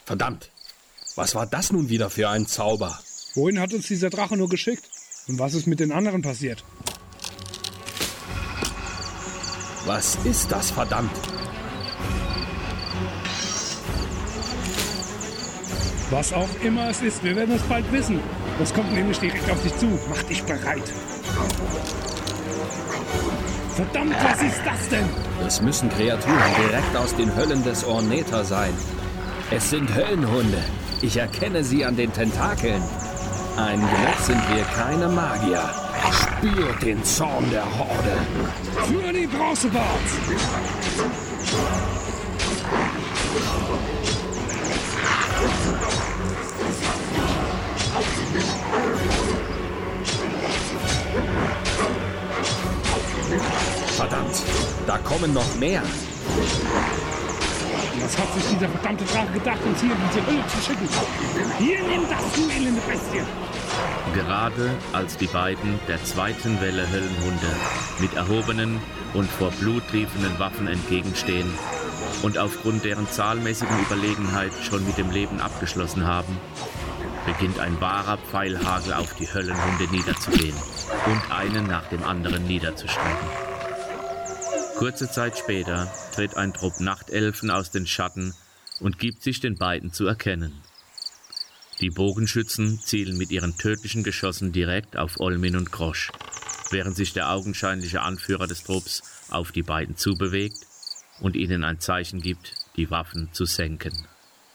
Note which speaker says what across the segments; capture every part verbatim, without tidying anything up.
Speaker 1: Verdammt! Was war das nun wieder für ein Zauber?
Speaker 2: Wohin hat uns dieser Drache nur geschickt? Und was ist mit den anderen passiert?
Speaker 1: Was ist das, verdammt?
Speaker 2: Was auch immer es ist, wir werden es bald wissen. Das kommt nämlich direkt auf dich zu. Mach dich bereit. Verdammt, was ist das denn?
Speaker 1: Das müssen Kreaturen direkt aus den Höllen des Ornether sein. Es sind Höllenhunde. Ich erkenne sie an den Tentakeln. Ein Glück sind wir keine Magier. Spürt den Zorn der Horde.
Speaker 2: Für die Bronzebart!
Speaker 1: Verdammt, da kommen noch mehr.
Speaker 2: Was hat sich dieser verdammte Drache gedacht, uns hier in diese Hölle zu schicken? Hier, nimm das, du elende Bestie!
Speaker 3: Gerade als die beiden der zweiten Welle Höllenhunde mit erhobenen und vor Blut triefenden Waffen entgegenstehen und aufgrund deren zahlenmäßigen Überlegenheit schon mit dem Leben abgeschlossen haben, beginnt ein wahrer Pfeilhagel auf die Höllenhunde niederzugehen und einen nach dem anderen niederzustrecken. Kurze Zeit später tritt ein Trupp Nachtelfen aus den Schatten und gibt sich den beiden zu erkennen. Die Bogenschützen zielen mit ihren tödlichen Geschossen direkt auf Olmin und Grosch, während sich der augenscheinliche Anführer des Trupps auf die beiden zubewegt und ihnen ein Zeichen gibt, die Waffen zu senken.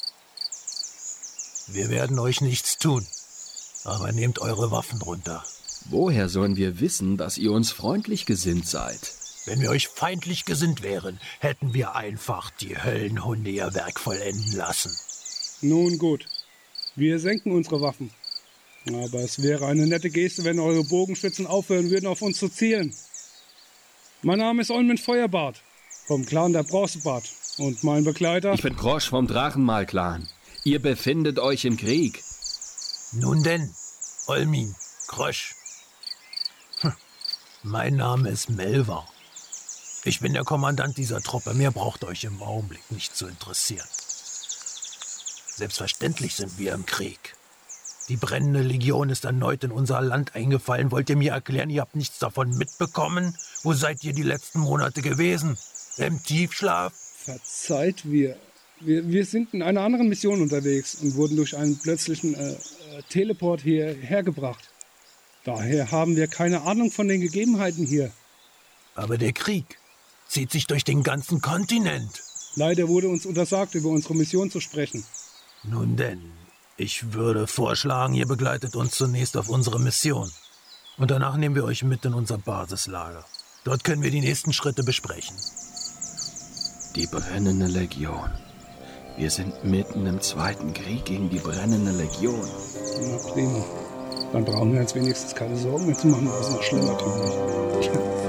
Speaker 4: Wir werden euch nichts tun, aber nehmt eure Waffen runter.
Speaker 1: Woher sollen wir wissen, dass ihr uns freundlich gesinnt seid?
Speaker 4: Wenn wir euch feindlich gesinnt wären, hätten wir einfach die Höllenhunde ihr Werk vollenden lassen.
Speaker 2: Nun gut, wir senken unsere Waffen. Aber es wäre eine nette Geste, wenn eure Bogenschützen aufhören würden, auf uns zu zielen. Mein Name ist Olmin Feuerbart, vom Clan der Bronzebart. Und mein Begleiter...
Speaker 1: Ich bin Grosch vom Drachenmal-Clan. Ihr befindet euch im Krieg.
Speaker 4: Nun denn, Olmin, Grosch. Hm. Mein Name ist Melvar. Ich bin der Kommandant dieser Truppe. Mehr braucht euch im Augenblick nicht zu interessieren. Selbstverständlich sind wir im Krieg. Die brennende Legion ist erneut in unser Land eingefallen. Wollt ihr mir erklären, ihr habt nichts davon mitbekommen? Wo seid ihr die letzten Monate gewesen? Im Tiefschlaf?
Speaker 2: Verzeiht, wir, wir, wir sind in einer anderen Mission unterwegs und wurden durch einen plötzlichen äh, äh, Teleport hierher gebracht. Daher haben wir keine Ahnung von den Gegebenheiten hier.
Speaker 4: Aber der Krieg zieht sich durch den ganzen Kontinent.
Speaker 2: Leider wurde uns untersagt, über unsere Mission zu sprechen.
Speaker 4: Nun denn, ich würde vorschlagen, ihr begleitet uns zunächst auf unsere Mission. Und danach nehmen wir euch mit in unser Basislager. Dort können wir die nächsten Schritte besprechen.
Speaker 1: Die brennende Legion. Wir sind mitten im Zweiten Krieg gegen die brennende Legion.
Speaker 2: Na prima. Dann brauchen wir uns wenigstens keine Sorgen mehr zu machen, was noch schlimmer tut.